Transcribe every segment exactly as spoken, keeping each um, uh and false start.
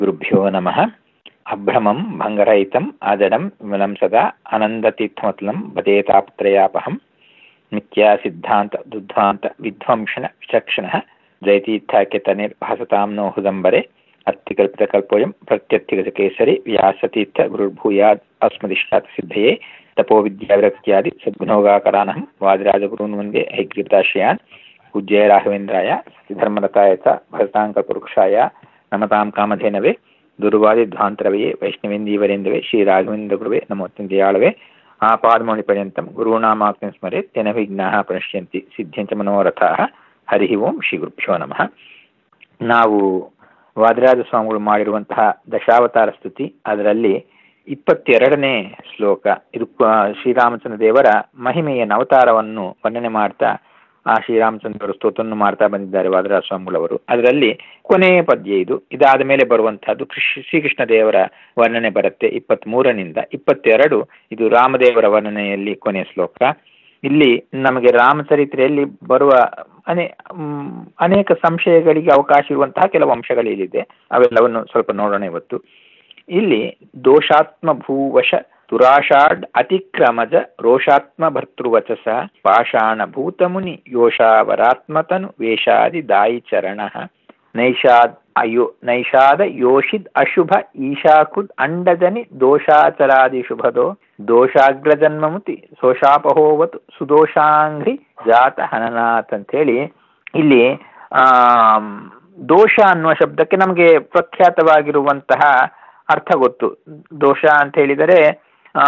ಗುರುಭ್ಯೋ ನಮಃ. ಅಭ್ರಮಂ ಭಂಗರಹಿತಂ ಆಜಡಂ ವಿಮಲಂ ಸದಾ ಆನಂದತೀರ್ಥಮತುಲಂ ಭಜೇತಾಪತ್ರಯಾಪಹಂ ನಿತ್ಯ ಸಿದ್ಧಾಂತ ದುಧ್ವಾಂತ ವಿಧ್ವಂಸನ ವಿಚಕ್ಷಣಃ ಜಯತೀರ್ಥಾಖ್ಯತನಿರ್ಭಾಸತಾಂ ನೋ ಹೃದಂಬರೆ ಅರ್ಥಿಕಲ್ಪಿತಕಲ್ಪೋಯಂ ಪ್ರತ್ಯರ್ಥಿಗಜಕೇಸರಿ ವ್ಯಾಸತೀರ್ಥ ಗುರುರ್ಭೂಯಾತ್ ಅಸ್ಮದಿಷ್ಟಾತ್ ಸಿದ್ಧಯೇ ತಪೋ ವಿದ್ಯಾವಿರಕ್ತ್ಯಾದಿ ಸದ್ಗುಣೋಗಾಕರಾನಹಂ ವಾದಿರಾಜಗುರುನ್ ವಂದೇ ಹೈಗ್ರೀಪದಾಶ್ರಯಾನ್ ಪೂಜ್ಯಾಯ ರಾಘವೇಂದ್ರಾಯ ಧರ್ಮರತಾಯ ಚ ಭರತಾಂಕಪುರುಷಾಯ ನಮತಾಂ ಕಾಮಧೇನವೇ ದುರ್ವಾದಿ ಧ್ವಾಂತರವೇ ವೈಷ್ಣವೇಂದೀವರೇಂದವೇ ಶ್ರೀ ರಾಘವೇಂದ್ರ ಗುರುವೇ ನಮೋತ್ಯಂತಯಾಳವೇ ಆಪಾದಮೌಳಿ ಪರ್ಯಂತಂ ಗುರುಣಾಮಾಕ್ತಿಂ ಸ್ಮರೆತ್ ತೇನ ವಿಘ್ನಾಃ ಪ್ರಣಶ್ಯಂತಿ ಸಿದ್ಧ್ಯಂಚ ಮನೋರಥಾಃ. ಹರಿ ಓಂ ಶ್ರೀ ಗುರುಭ್ಯೋ ನಮಃ. ನಾವು ವಾದಿರಾಜ ಸ್ವಾಮಿಗಳು ಮಾಡಿರುವಂತಹ ದಶಾವತಾರ ಸ್ತುತಿ, ಅದರಲ್ಲಿ ಇಪ್ಪತ್ತೆರಡನೇ ಶ್ಲೋಕ. ಇದು ಶ್ರೀರಾಮಚಂದ್ರ ದೇವರ ಮಹಿಮೆಯ ಅವತಾರವನ್ನು ವರ್ಣನೆ ಮಾಡ್ತಾ ಆ ಶ್ರೀರಾಮಚಂದ್ರ ಸ್ತೋತ್ರವನ್ನು ಮಾಡ್ತಾ ಬಂದಿದ್ದಾರೆ ವಾದಿರಾಜ ಸ್ವಾಮಿಗಳವರು. ಅದರಲ್ಲಿ ಕೊನೆಯ ಪದ್ಯ ಇದು. ಇದಾದ ಮೇಲೆ ಬರುವಂತಹದ್ದು ಕೃಷ್ಣ ಶ್ರೀಕೃಷ್ಣ ದೇವರ ವರ್ಣನೆ ಬರುತ್ತೆ ಇಪ್ಪತ್ತ್ ಮೂರನಿಂದ ಇಪ್ಪತ್ತೆರಡು. ಇದು ರಾಮದೇವರ ವರ್ಣನೆಯಲ್ಲಿ ಕೊನೆಯ ಶ್ಲೋಕ. ಇಲ್ಲಿ ನಮಗೆ ರಾಮಚರಿತ್ರೆಯಲ್ಲಿ ಬರುವ ಅನೇ ಅನೇಕ ಸಂಶಯಗಳಿಗೆ ಅವಕಾಶ ಇರುವಂತಹ ಕೆಲವು ಅಂಶಗಳು ಇಲ್ಲಿದೆ. ಅವೆಲ್ಲವನ್ನು ಸ್ವಲ್ಪ ನೋಡೋಣ ಇವತ್ತು. ಇಲ್ಲಿ ದೋಷಾತ್ಮ ಭೂವಶ ತುರಾಷಾಡ್ ಅತಿಕ್ರಮಜ ರೋಷಾತ್ಮ ಭರ್ತೃವಚಸ ಪಾಷಾಣ ಭೂತಮುನಿ ಯೋಷಾವರಾತ್ಮತನು ವೇಷಾದಿ ದಾಯಿ ಚರಣ ನೈಷಾದ್ ಅಯೋ ನೈಷಾದ ಯೋಷಿದ್ ಅಶುಭ ಈಶಾಕೃದ್ ಅಂಡಜನಿ ದೋಷಾಚರಾದಿ ಶುಭದೋ ದೋಷಾಗ್ರಜನ್ಮಮುತಿ ಸೋಷಾಪಹೋವತು ಸುದೋಷಾಂಘ್ರಿ ಜಾತ ಹನನಾಥ್ ಅಂತೇಳಿ ಇಲ್ಲಿ ಆ ದೋಷ ಅನ್ನುವ ಶಬ್ದಕ್ಕೆ ನಮಗೆ ಪ್ರಖ್ಯಾತವಾಗಿರುವಂತಹ ಅರ್ಥ ಗೊತ್ತು. ದೋಷ ಅಂತ ಹೇಳಿದರೆ ಆ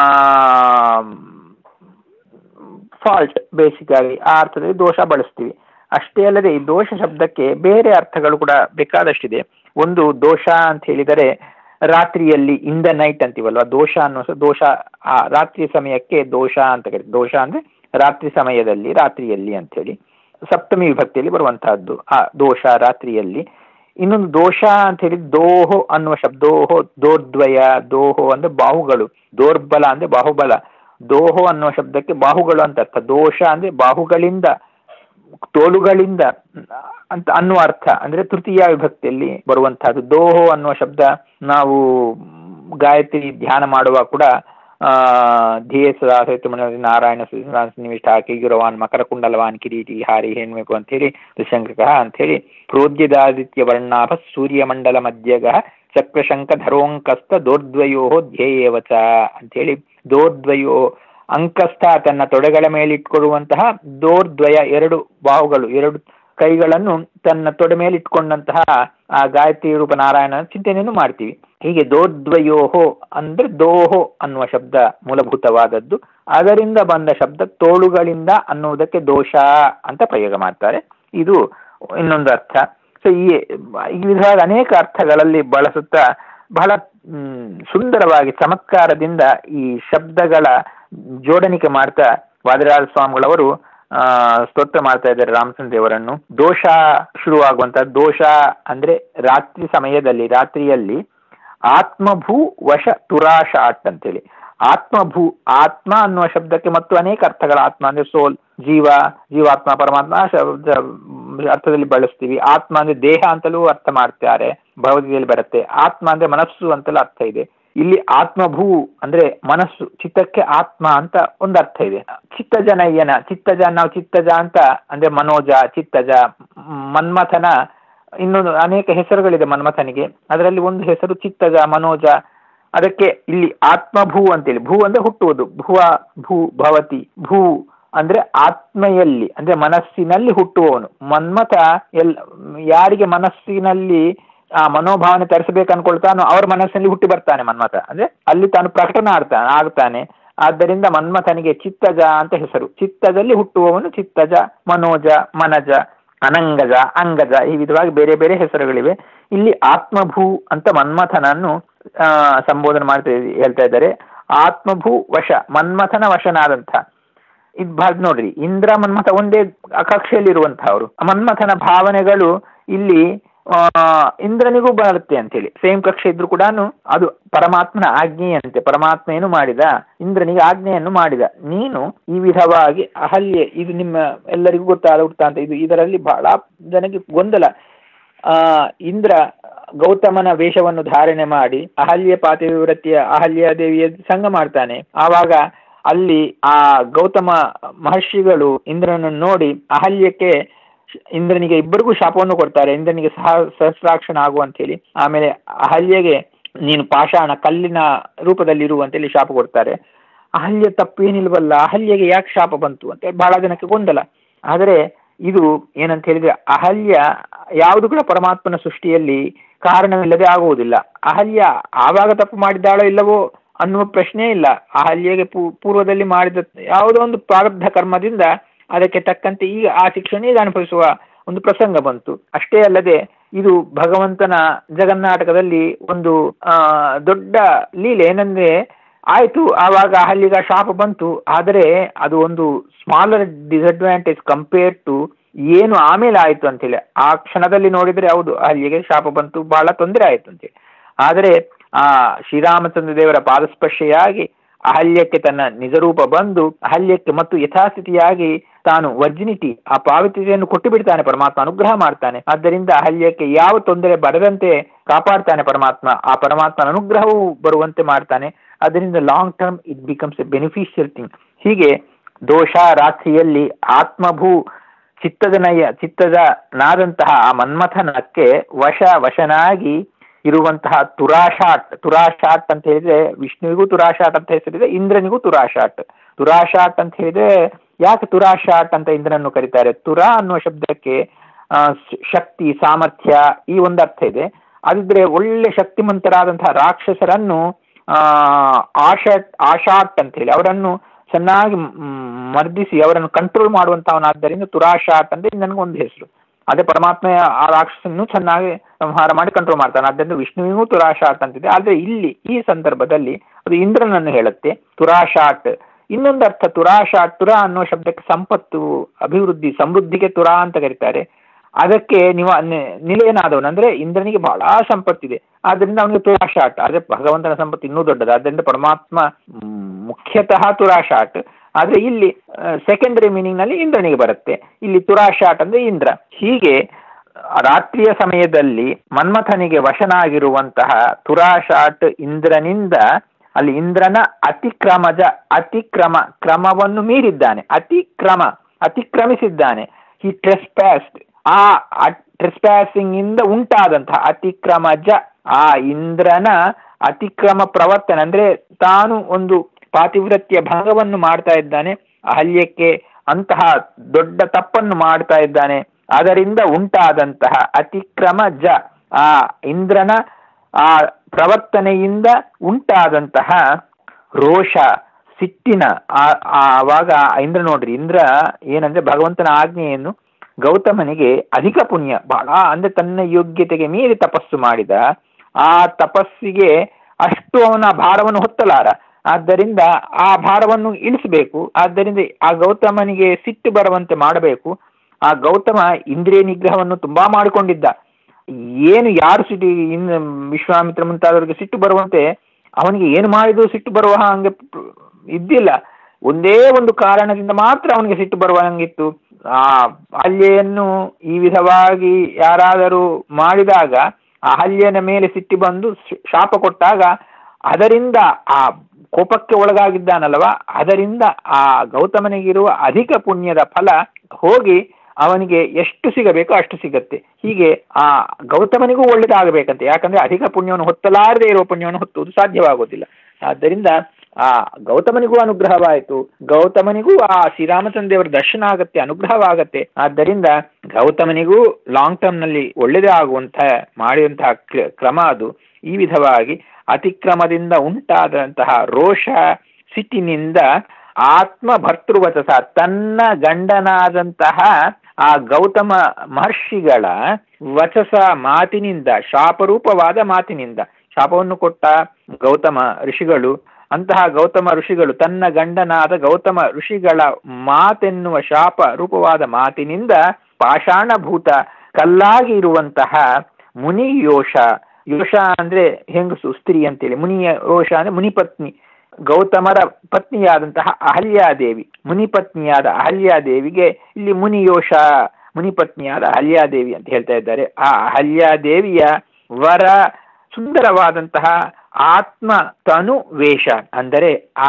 ಫಾಲ್ಟ್, ಬೇಸಿಕ್ ಆಗಿ ಆ ಅರ್ಥದಲ್ಲಿ ದೋಷ ಬಳಸ್ತೀವಿ. ಅಷ್ಟೇ ಅಲ್ಲದೆ ಈ ದೋಷ ಶಬ್ದಕ್ಕೆ ಬೇರೆ ಅರ್ಥಗಳು ಕೂಡ ಬೇಕಾದಷ್ಟಿದೆ. ಒಂದು ದೋಷ ಅಂತ ಹೇಳಿದರೆ ರಾತ್ರಿಯಲ್ಲಿ ಇನ್ ದ ನೈಟ್ ಅಂತೀವಲ್ವ, ದೋಷ ಅನ್ನೋ ದೋಷ ಆ ರಾತ್ರಿ ಸಮಯಕ್ಕೆ ದೋಷ ಅಂತ ಕರೀತೀವಿ. ದೋಷ ಅಂದ್ರೆ ರಾತ್ರಿ ಸಮಯದಲ್ಲಿ, ರಾತ್ರಿಯಲ್ಲಿ ಅಂತ ಹೇಳಿ ಸಪ್ತಮಿ ವಿಭಕ್ತಿಯಲ್ಲಿ ಬರುವಂತಹದ್ದು ಆ ದೋಷ, ರಾತ್ರಿಯಲ್ಲಿ. ಇನ್ನೊಂದು ದೋಷ ಅಂತ ಹೇಳಿ ದೋಹೋ ಅನ್ನುವ ಶಬ್ದ. ದೋಹೋ ದೋರ್ದ್ವಯ, ದೋಹೋ ಅಂದ್ರೆ ಬಾಹುಗಳು, ದೋರ್ಬಲ ಅಂದ್ರೆ ಬಾಹುಬಲ. ದೋಹೋ ಅನ್ನುವ ಶಬ್ದಕ್ಕೆ ಬಾಹುಗಳು ಅಂತ ಅರ್ಥ. ದೋಷ ಅಂದ್ರೆ ಬಾಹುಗಳಿಂದ, ತೋಳುಗಳಿಂದ ಅಂತ ಅನ್ನುವ ಅರ್ಥ. ಅಂದ್ರೆ ತೃತೀಯ ವಿಭಕ್ತಿಯಲ್ಲಿ ಬರುವಂತಹದ್ದು. ದೋಹೋ ಅನ್ನುವ ಶಬ್ದ ನಾವು ಗಾಯತ್ರಿ ಧ್ಯಾನ ಮಾಡುವಾಗ ಕೂಡ ಆ ಧ್ಯೇಯ ಸದಾ ಸಹಿತ ನಾರಾಯಣ ನಿವಿಷ್ಟ ಕಿಗಿರವಾನ್ ಮಕರ ಕುಂಡಲವಾನ್ ಕಿರೀಟಿ ಹಾರಿ ಹೇಳಬೇಕು ಅಂತ ಹೇಳಿ ಋಷಂಕಕ ಅಂತ ಹೇಳಿ ಪ್ರೋದ್ಯದಾದಿತ್ಯ ವರ್ಣಾಭ ಸೂರ್ಯಮಂಡಲ ಮಧ್ಯಗ ಚಕ್ರಶಂಕ ಧರೋಂಕಸ್ಥ ದೋರ್ದ್ವಯೋ ಧ್ಯೇಯವಚ ಅಂತೇಳಿ ದೋರ್ದ್ವಯೋ ಅಂಕಸ್ಥ ತನ್ನ ತೊಡೆಗಳ ಮೇಲೆ ಇಟ್ಕೊಳ್ಳುವಂತಹ ದೋರ್ದ್ವಯ ಎರಡು ಬಾಹುಗಳು, ಎರಡು ಕೈಗಳನ್ನು ತನ್ನ ತೊಡೆ ಮೇಲೆ ಇಟ್ಕೊಂಡಂತಹ ಆ ಗಾಯತ್ರಿ ರೂಪ ನಾರಾಯಣ ಚಿಂತನೆಯನ್ನು ಮಾಡ್ತೀವಿ. ಹೀಗೆ ದೋರ್ದ್ವಯೋಹೋ ಅಂದ್ರೆ ದೋಹೋ ಅನ್ನುವ ಶಬ್ದ ಮೂಲಭೂತವಾದದ್ದು. ಅದರಿಂದ ಬಂದ ಶಬ್ದ ತೋಳುಗಳಿಂದ ಅನ್ನುವುದಕ್ಕೆ ದೋಷ ಅಂತ ಪ್ರಯೋಗ ಮಾಡ್ತಾರೆ. ಇದು ಇನ್ನೊಂದು ಅರ್ಥ. ಸೊ ಈ ಈ ವಿಧವಾದ ಅನೇಕ ಅರ್ಥಗಳಲ್ಲಿ ಬಳಸುತ್ತಾ ಬಹಳ ಹ್ಮ್ ಸುಂದರವಾಗಿ ಚಮತ್ಕಾರದಿಂದ ಈ ಶಬ್ದಗಳ ಜೋಡಣಿಕೆ ಮಾಡ್ತಾ ವಾದಿರಾಜ ಸ್ವಾಮಿಗಳವರು ಆ ಸ್ತೋತ್ರ ಮಾಡ್ತಾ ಇದ್ದಾರೆ ರಾಮಚಂದ್ರ ದೇವರನ್ನು. ದೋಷ ಶುರುವಾಗುವಂತ ದೋಷ ಅಂದ್ರೆ ರಾತ್ರಿ ಸಮಯದಲ್ಲಿ, ರಾತ್ರಿಯಲ್ಲಿ ಆತ್ಮಭೂ ವಶ ತುರಾಷಾಟ್ ಅಂತೇಳಿ. ಆತ್ಮಭೂ, ಆತ್ಮ ಅನ್ನುವ ಶಬ್ದಕ್ಕೆ ಮತ್ತು ಅನೇಕ ಅರ್ಥಗಳ ಆತ್ಮ ಅಂದ್ರೆ ಸೋಲ್, ಜೀವ, ಜೀವಾತ್ಮ, ಪರಮಾತ್ಮ ಶಬ್ದ ಅರ್ಥದಲ್ಲಿ ಬಳಸ್ತೀವಿ. ಆತ್ಮ ಅಂದ್ರೆ ದೇಹ ಅಂತಲೂ ಅರ್ಥ ಮಾಡ್ತಾರೆ, ಭಗವದ್ಗೀತೆಯಲ್ಲಿ ಬರುತ್ತೆ. ಆತ್ಮ ಅಂದ್ರೆ ಮನಸ್ಸು ಅಂತಲೂ ಅರ್ಥ ಇದೆ. ಇಲ್ಲಿ ಆತ್ಮಭೂ ಅಂದ್ರೆ ಮನಸ್ಸು, ಚಿತ್ತಕ್ಕೆ ಆತ್ಮ ಅಂತ ಒಂದು ಅರ್ಥ ಇದೆ. ಚಿತ್ತಜನಯ್ಯನ, ಚಿತ್ತಜ ನಾವು ಚಿತ್ತಜ ಅಂತ ಅಂದ್ರೆ ಮನೋಜ, ಚಿತ್ತಜ, ಮನ್ಮಥನ ಇನ್ನೊಂದು ಅನೇಕ ಹೆಸರುಗಳಿದೆ ಮನ್ಮಥನಿಗೆ. ಅದರಲ್ಲಿ ಒಂದು ಹೆಸರು ಚಿತ್ತಜ, ಮನೋಜ. ಅದಕ್ಕೆ ಇಲ್ಲಿ ಆತ್ಮಭೂ ಅಂತೇಳಿ, ಭೂ ಅಂದ್ರೆ ಹುಟ್ಟುವುದು, ಭುವ ಭೂ ಭವತಿ, ಭೂ ಅಂದ್ರೆ ಆತ್ಮೆಯಲ್ಲಿ ಅಂದ್ರೆ ಮನಸ್ಸಿನಲ್ಲಿ ಹುಟ್ಟುವವನು. ಮನ್ಮಥ ಎಲ್ ಯಾರಿಗೆ ಮನಸ್ಸಿನಲ್ಲಿ ಆ ಮನೋಭಾವನೆ ತರಿಸಬೇಕು ಅನ್ಕೊಳ್ತಾನೋ ಅವ್ರ ಮನಸ್ಸಿನಲ್ಲಿ ಹುಟ್ಟಿ ಬರ್ತಾನೆ ಮನ್ಮಥ. ಅಂದ್ರೆ ಅಲ್ಲಿ ತಾನು ಪ್ರಕಟನ ಆಡ್ತಾನೆ ಆಗ್ತಾನೆ ಆದ್ದರಿಂದ ಮನ್ಮಥನಿಗೆ ಚಿತ್ತಜ ಅಂತ ಹೆಸರು. ಚಿತ್ತದಲ್ಲಿ ಹುಟ್ಟುವವನು ಚಿತ್ತಜ, ಮನೋಜ, ಮನಜ, ಅನಂಗಜ, ಅಂಗಜ, ಈ ವಿಧವಾಗಿ ಬೇರೆ ಬೇರೆ ಹೆಸರುಗಳಿವೆ. ಇಲ್ಲಿ ಆತ್ಮಭೂ ಅಂತ ಮನ್ಮಥನನ್ನು ಆ ಸಂಬೋಧನೆ ಮಾಡ್ತಾ ಹೇಳ್ತಾ ಇದ್ದಾರೆ. ಆತ್ಮಭೂ ವಶ, ಮನ್ಮಥನ ವಶನಾದಂಥ. ಇದ್ ಭಾಗ ನೋಡ್ರಿ, ಇಂದ್ರ ಮನ್ಮಥ ಒಂದೇ ಕಕ್ಷೆಯಲ್ಲಿರುವಂತಹವ್ರು. ಮನ್ಮಥನ ಭಾವನೆಗಳು ಇಲ್ಲಿ ಆ ಇಂದ್ರನಿಗೂ ಬರುತ್ತೆ ಅಂತೇಳಿ ಸೇಮ್ ಕಕ್ಷೆ ಇದ್ರು ಕೂಡ ಅದು ಪರಮಾತ್ಮನ ಆಜ್ಞೆಯಂತೆ. ಪರಮಾತ್ಮ ಏನು ಮಾಡಿದ, ಇಂದ್ರನಿಗೆ ಆಜ್ಞೆಯನ್ನು ಮಾಡಿದ, ನೀನು ಈ ವಿಧವಾಗಿ ಅಹಲ್ಯೆ. ಇದು ನಿಮ್ಮ ಎಲ್ಲರಿಗೂ ಗೊತ್ತಾದ ವೃತ್ತಾಂತ. ಇದು ಇದರಲ್ಲಿ ಬಹಳ ಜನಕ್ಕೆ ಗೊಂದಲ. ಆ ಇಂದ್ರ ಗೌತಮನ ವೇಷವನ್ನು ಧಾರಣೆ ಮಾಡಿ ಅಹಲ್ಯ ಪಾತಿವ್ರತ್ಯ ಅಹಲ್ಯ ದೇವಿಯ ಸಂಗ ಮಾಡ್ತಾನೆ. ಆವಾಗ ಅಲ್ಲಿ ಆ ಗೌತಮ ಮಹರ್ಷಿಗಳು ಇಂದ್ರನನ್ನು ನೋಡಿ ಅಹಲ್ಯಕ್ಕೆ ಇಂದ್ರನಿಗೆ ಇಬ್ಬರಿಗೂ ಶಾಪವನ್ನು ಕೊಡ್ತಾರೆ, ಇಂದ್ರನಿಗೆ ಸಹ ಸಹಸ್ರಾಕ್ಷಣ ಆಗುವಂತ ಹೇಳಿ. ಆಮೇಲೆ ಅಹಲ್ಯಗೆ ನೀನು ಪಾಷಾಣ ಕಲ್ಲಿನ ರೂಪದಲ್ಲಿ ಇರುವಂತೇಳಿ ಶಾಪ ಕೊಡ್ತಾರೆ. ಅಹಲ್ಯ ತಪ್ಪೇನಿಲ್ವಲ್ಲ, ಅಹಲ್ಯಗೆ ಯಾಕೆ ಶಾಪ ಬಂತು ಅಂತ ಬಹಳ ಜನಕ್ಕೆ ಗೊಂದಲ. ಆದರೆ ಇದು ಏನಂತ ಹೇಳಿದ್ರೆ ಅಹಲ್ಯ ಯಾವುದು ಕೂಡ ಪರಮಾತ್ಮನ ಸೃಷ್ಟಿಯಲ್ಲಿ ಕಾರಣವಿಲ್ಲದೆ ಆಗುವುದಿಲ್ಲ. ಅಹಲ್ಯ ಆವಾಗ ತಪ್ಪು ಮಾಡಿದ್ದಾಳೋ ಇಲ್ಲವೋ ಅನ್ನುವ ಪ್ರಶ್ನೆ ಇಲ್ಲ. ಅಹಲ್ಯಗೆ ಪೂರ್ವದಲ್ಲಿ ಮಾಡಿದ ಯಾವುದೋ ಒಂದು ಪ್ರಾರಬ್ಧ ಕರ್ಮದಿಂದ ಅದಕ್ಕೆ ತಕ್ಕಂತೆ ಈಗ ಆ ಶಿಕ್ಷಣ ಈಗ ಅನುಭವಿಸುವ ಒಂದು ಪ್ರಸಂಗ ಬಂತು. ಅಷ್ಟೇ ಅಲ್ಲದೆ ಇದು ಭಗವಂತನ ಜಗನ್ನಾಟಕದಲ್ಲಿ ಒಂದು ಆ ದೊಡ್ಡ ಲೀಲೆ. ಏನಂದ್ರೆ ಆಯ್ತು ಆವಾಗ ಅಹಲ್ಯಗ ಶಾಪ ಬಂತು, ಆದರೆ ಅದು ಒಂದು ಸ್ಮಾಲರ್ ಡಿಸಡ್ವಾಂಟೇಜ್ ಕಂಪೇರ್ ಟು ಏನು ಆಮೇಲೆ ಆಯ್ತು ಅಂತೇಳಿ. ಆ ಕ್ಷಣದಲ್ಲಿ ನೋಡಿದ್ರೆ ಹೌದು ಅಹಲ್ಯಗೆ ಶಾಪ ಬಂತು, ಬಹಳ ತೊಂದರೆ ಆಯ್ತು ಅಂತೇಳಿ. ಆದರೆ ಆ ಶ್ರೀರಾಮಚಂದ್ರ ದೇವರ ಪಾದಸ್ಪರ್ಶೆಯಾಗಿ ಅಹಲ್ಯಕ್ಕೆ ತನ್ನ ನಿಜರೂಪ ಬಂದು ಅಹಲ್ಯಕ್ಕೆ ಮತ್ತು ಯಥಾಸ್ಥಿತಿಯಾಗಿ ತಾನು ವರ್ಜಿನಿಟಿ ಆ ಪಾವಿತ್ರ್ಯತೆಯನ್ನು ಕೊಟ್ಟು ಬಿಡ್ತಾನೆ ಪರಮಾತ್ಮ, ಅನುಗ್ರಹ ಮಾಡ್ತಾನೆ. ಆದ್ದರಿಂದ ಅಹಲ್ಯಕ್ಕೆ ಯಾವ ತೊಂದರೆ ಬರದಂತೆ ಕಾಪಾಡ್ತಾನೆ ಪರಮಾತ್ಮ. ಆ ಪರಮಾತ್ಮನ ಅನುಗ್ರಹವೂ ಬರುವಂತೆ ಮಾಡ್ತಾನೆ. ಅದರಿಂದ long term it becomes a beneficial thing. ಹೀಗೆ ದೋಷ ರಾತ್ರಿಯಲ್ಲಿ ಆತ್ಮಭೂ ಚಿತ್ತದ ನಯ ಚಿತ್ತದ ನಾದಂತಹ ಆ ಮನ್ಮಥನಕ್ಕೆ ವಶ ವಶನಾಗಿ ಇರುವಂತಹ ತುರಾಶಾಟ್. ತುರಾಶಾಟ್ ಅಂತ ಹೇಳಿದ್ರೆ ವಿಷ್ಣುವಿಗೂ ತುರಾಶಾಟ್ ಅಂತ ಹೆಸರಿದೆ, ಇಂದ್ರನಿಗೂ ತುರಾಶಾಟ್. ತುರಾಶಾಟ್ ಅಂತ ಹೇಳಿದ್ರೆ ಯಾಕೆ ತುರಾಶಾಟ್ ಅಂತ ಇಂದ್ರನನ್ನು ಕರೀತಾರೆ? ತುರಾ ಅನ್ನುವ ಶಬ್ದಕ್ಕೆ ಆ ಶಕ್ತಿ ಸಾಮರ್ಥ್ಯ ಈ ಒಂದು ಅರ್ಥ ಇದೆ. ಅದಿದ್ರೆ ಒಳ್ಳೆ ಶಕ್ತಿಮಂತರಾದಂತಹ ರಾಕ್ಷಸರನ್ನು ಆ ಆಶಾಟ್ ಆಶಾಟ್ ಅಂತ ಹೇಳಿ ಅವರನ್ನು ಚೆನ್ನಾಗಿ ಮರ್ದಿಸಿ ಅವರನ್ನು ಕಂಟ್ರೋಲ್ ಮಾಡುವಂತವನಾದ್ದರಿಂದ ತುರಾಶಾಟ್ ಅಂದ್ರೆ ನನಗೊಂದು ಹೆಸರು. ಅದೇ ಪರಮಾತ್ಮ ಆ ರಾಕ್ಷಸನ್ನು ಚೆನ್ನಾಗಿ ಸಂಹಾರ ಮಾಡಿ ಕಂಟ್ರೋಲ್ ಮಾಡ್ತಾನೆ. ಆದ್ದರಿಂದ ವಿಷ್ಣುವಿಗೂ ತುರಾಶಾಟ್ ಅಂತಿದೆ. ಆದ್ರೆ ಇಲ್ಲಿ ಈ ಸಂದರ್ಭದಲ್ಲಿ ಅದು ಇಂದ್ರನನ್ನು ಹೇಳುತ್ತೆ ತುರಾಶಾಟ್. ಇನ್ನೊಂದು ಅರ್ಥ ತುರಾಶಾಟ್, ತುರಾ ಅನ್ನೋ ಶಬ್ದಕ್ಕೆ ಸಂಪತ್ತು, ಅಭಿವೃದ್ಧಿ, ಸಮೃದ್ಧಿಗೆ ತುರಾ ಅಂತ ಕರೀತಾರೆ. ಅದಕ್ಕೆ ನಿವ ನಿಲಯನಾದವನು ಅಂದ್ರೆ ಇಂದ್ರನಿಗೆ ಬಹಳ ಸಂಪತ್ತಿದೆ, ಆದ್ರಿಂದ ಅವನಿಗೆ ತುರಾಶಾಟ್. ಆದ್ರೆ ಭಗವಂತನ ಸಂಪತ್ತು ಇನ್ನೂ ದೊಡ್ಡದು, ಆದ್ದರಿಂದ ಪರಮಾತ್ಮ ಮುಖ್ಯತಃ ತುರಾಶಾಟ್. ಆದ್ರೆ ಇಲ್ಲಿ ಸೆಕೆಂಡರಿ ಮೀನಿಂಗ್ ನಲ್ಲಿ ಇಂದ್ರನಿಗೆ ಬರುತ್ತೆ. ಇಲ್ಲಿ ತುರಾಶಾಟ್ ಅಂದ್ರೆ ಇಂದ್ರ. ಹೀಗೆ ರಾತ್ರಿಯ ಸಮಯದಲ್ಲಿ ಮನ್ಮಥನಿಗೆ ವಶನಾಗಿರುವಂತಹ ತುರಾಶಾಟ್ ಇಂದ್ರನಿಂದ ಅಲ್ಲಿ ಇಂದ್ರನ ಅತಿಕ್ರಮಜ, ಅತಿಕ್ರಮ ಕ್ರಮವನ್ನು ಮೀರಿದ್ದಾನೆ, ಅತಿಕ್ರಮ ಅತಿಕ್ರಮಿಸಿದ್ದಾನೆ. ಹಿ ಟ್ರೆಸ್ಪ್ಯಾಸ್ಡ್. ಆ ಟ್ರೆಸ್ಪ್ಯಾಸಿಂಗ್ ಇಂದ ಉಂಟಾದಂತಹ ಅತಿಕ್ರಮಜ, ಆ ಇಂದ್ರನ ಅತಿಕ್ರಮ ಪ್ರವರ್ತನೆ ಅಂದ್ರೆ ತಾನು ಒಂದು ಪಾತಿವ್ರತ್ಯ ಭಂಗವನ್ನು ಮಾಡ್ತಾ ಇದ್ದಾನೆ, ಅಹಲ್ಯಕ್ಕೆ ಅಂತಹ ದೊಡ್ಡ ತಪ್ಪನ್ನು ಮಾಡ್ತಾ ಇದ್ದಾನೆ. ಅದರಿಂದ ಉಂಟಾದಂತಹ ಅತಿಕ್ರಮ ಜ, ಆ ಇಂದ್ರನ ಆ ಪ್ರವರ್ತನೆಯಿಂದ ಉಂಟಾದಂತಹ ರೋಷ, ಸಿಟ್ಟಿನ ಆವಾಗ ಇಂದ್ರ ನೋಡ್ರಿ, ಇಂದ್ರ ಏನಂದ್ರೆ ಭಗವಂತನ ಆಜ್ಞೆಯನ್ನು ಗೌತಮನಿಗೆ ಅಧಿಕ ಪುಣ್ಯ ಬಹಳ ಅಂದ್ರೆ ತನ್ನ ಯೋಗ್ಯತೆಗೆ ಮೀರಿ ತಪಸ್ಸು ಮಾಡಿದ. ಆ ತಪಸ್ಸಿಗೆ ಅಷ್ಟು ಅವನ ಭಾರವನ್ನು ಹೊತ್ತಲಾರ, ಆದ್ದರಿಂದ ಆ ಭಾರವನ್ನು ಇಳಿಸಬೇಕು. ಆದ್ದರಿಂದ ಆ ಗೌತಮನಿಗೆ ಸಿಟ್ಟು ಬರುವಂತೆ ಮಾಡಬೇಕು. ಆ ಗೌತಮ ಇಂದ್ರಿಯ ನಿಗ್ರಹವನ್ನು ತುಂಬಾ ಮಾಡಿಕೊಂಡಿದ್ದ. ಏನು ಯಾರು ಸಿಟ್ಟು ಇನ್ ವಿಶ್ವಾಮಿತ್ರ ಮುಂತಾದವರಿಗೆ ಸಿಟ್ಟು ಬರುವಂತೆ ಅವನಿಗೆ ಏನು ಮಾಡಿದ್ರು ಸಿಟ್ಟು ಬರುವ ಹಂಗೆ ಇದ್ದಿಲ್ಲ. ಒಂದೇ ಒಂದು ಕಾರಣದಿಂದ ಮಾತ್ರ ಅವನಿಗೆ ಸಿಟ್ಟು ಬರುವ ಹಂಗಿತ್ತು. ಆ ಅಹಲ್ಯೆಯನ್ನು ಈ ವಿಧವಾಗಿ ಯಾರಾದರೂ ಮಾಡಿದಾಗ ಅಹಲ್ಯನ ಮೇಲೆ ಸಿಟ್ಟು ಬಂದು ಶಾಪ ಕೊಟ್ಟಾಗ ಅದರಿಂದ ಆ ಕೋಪಕ್ಕೆ ಒಳಗಾಗಿದ್ದಾನಲ್ವ, ಅದರಿಂದ ಆ ಗೌತಮನಿಗಿರುವ ಅಧಿಕ ಪುಣ್ಯದ ಫಲ ಹೋಗಿ ಅವನಿಗೆ ಎಷ್ಟು ಸಿಗಬೇಕೋ ಅಷ್ಟು ಸಿಗತ್ತೆ. ಹೀಗೆ ಆ ಗೌತಮನಿಗೂ ಒಳ್ಳೆದಾಗಬೇಕಂತೆ, ಯಾಕಂದ್ರೆ ಅಧಿಕ ಪುಣ್ಯವನ್ನು ಹೊತ್ತಲಾರದೆ ಇರುವ ಪುಣ್ಯವನ್ನು ಹೊತ್ತುವುದು ಸಾಧ್ಯವಾಗುವುದಿಲ್ಲ. ಆದ್ದರಿಂದ ಆ ಗೌತಮನಿಗೂ ಅನುಗ್ರಹವಾಯಿತು, ಗೌತಮನಿಗೂ ಆ ಶ್ರೀರಾಮಚಂದ್ರ ದೇವರ ದರ್ಶನ ಆಗತ್ತೆ, ಅನುಗ್ರಹವಾಗತ್ತೆ. ಆದ್ದರಿಂದ ಗೌತಮನಿಗೂ ಲಾಂಗ್ ಟರ್ಮ್ ನಲ್ಲಿ ಒಳ್ಳೆದೇ ಆಗುವಂತ ಮಾಡಿದಂತಹ ಕ್ರಮ ಅದು. ಈ ವಿಧವಾಗಿ ಅತಿಕ್ರಮದಿಂದ ಉಂಟಾದಂತಹ ರೋಷ, ಸಿಟ್ಟಿನಿಂದ ಆತ್ಮ ಭರ್ತೃವಚಸ, ತನ್ನ ಗಂಡನಾದಂತಹ ಆ ಗೌತಮ ಮಹರ್ಷಿಗಳ ವಚಸ ಮಾತಿನಿಂದ, ಶಾಪರೂಪವಾದ ಮಾತಿನಿಂದ, ಶಾಪವನ್ನು ಕೊಟ್ಟ ಗೌತಮ ಋಷಿಗಳು, ಅಂತಹ ಗೌತಮ ಋಷಿಗಳು ತನ್ನ ಗಂಡನಾದ ಗೌತಮ ಋಷಿಗಳ ಮಾತೆನ್ನುವ ಶಾಪ ರೂಪವಾದ ಮಾತಿನಿಂದ ಪಾಷಾಣಭೂತ ಕಲ್ಲಾಗಿ ಇರುವಂತಹ ಮುನಿ ಯೋಷ, ಯೋಷ ಅಂದ್ರೆ ಹೆಂಗಸು ಸ್ತ್ರೀ ಅಂತೇಳಿ, ಮುನಿಯ ಯೋಷ ಅಂದ್ರೆ ಮುನಿಪತ್ನಿ, ಗೌತಮರ ಪತ್ನಿಯಾದಂತಹ ಅಹಲ್ಯಾದೇವಿ, ಮುನಿಪತ್ನಿಯಾದ ಅಹಲ್ಯಾದೇವಿಗೆ ಇಲ್ಲಿ ಮುನಿಯೋಷ ಮುನಿಪತ್ನಿಯಾದ ಅಹಲ್ಯಾದೇವಿ ಅಂತ ಹೇಳ್ತಾ ಇದ್ದಾರೆ. ಆ ಅಹಲ್ಯಾದೇವಿಯ ವರ ಸುಂದರವಾದಂತಹ ಆತ್ಮ ತನು ವೇಷ, ಅಂದರೆ ಆ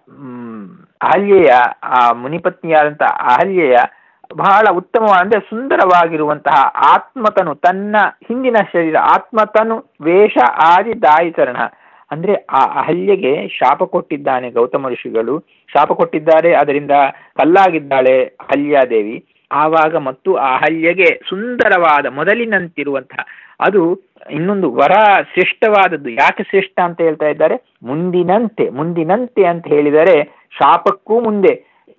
ಅಹಲ್ಯೆಯ ಆ ಮುನಿಪತ್ನಿಯಾದಂತಹ ಅಹಲ್ಯೆಯ ಬಹಳ ಉತ್ತಮವಾದ ಅಂದ್ರೆ ಸುಂದರವಾಗಿರುವಂತಹ ಆತ್ಮತನು, ತನ್ನ ಹಿಂದಿನ ಶರೀರ ಆತ್ಮತನು ವೇಷ ಆದಿ ದಾಯಿಚರಣ, ಅಂದ್ರೆ ಆ ಅಹಲ್ಯೆಗೆ ಶಾಪ ಕೊಟ್ಟಿದ್ದಾನೆ ಗೌತಮ ಋಷಿಗಳು, ಶಾಪ ಕೊಟ್ಟಿದ್ದಾರೆ, ಅದರಿಂದ ಕಲ್ಲಾಗಿದ್ದಾಳೆ ಅಹಲ್ಯಾದೇವಿ. ಆವಾಗ ಮತ್ತು ಆ ಅಹಲ್ಯೆಗೆ ಸುಂದರವಾದ ಮೊದಲಿನಂತಿರುವಂತಹ ಅದು ಇನ್ನೊಂದು ವರ ಶ್ರೇಷ್ಠವಾದದ್ದು. ಯಾಕೆ ಶ್ರೇಷ್ಠ ಅಂತ ಹೇಳ್ತಾ ಇದ್ದಾರೆ? ಮುಂದಿನಂತೆ, ಮುಂದಿನಂತೆ ಅಂತ ಹೇಳಿದರೆ ಶಾಪಕ್ಕೂ ಮುಂದೆ,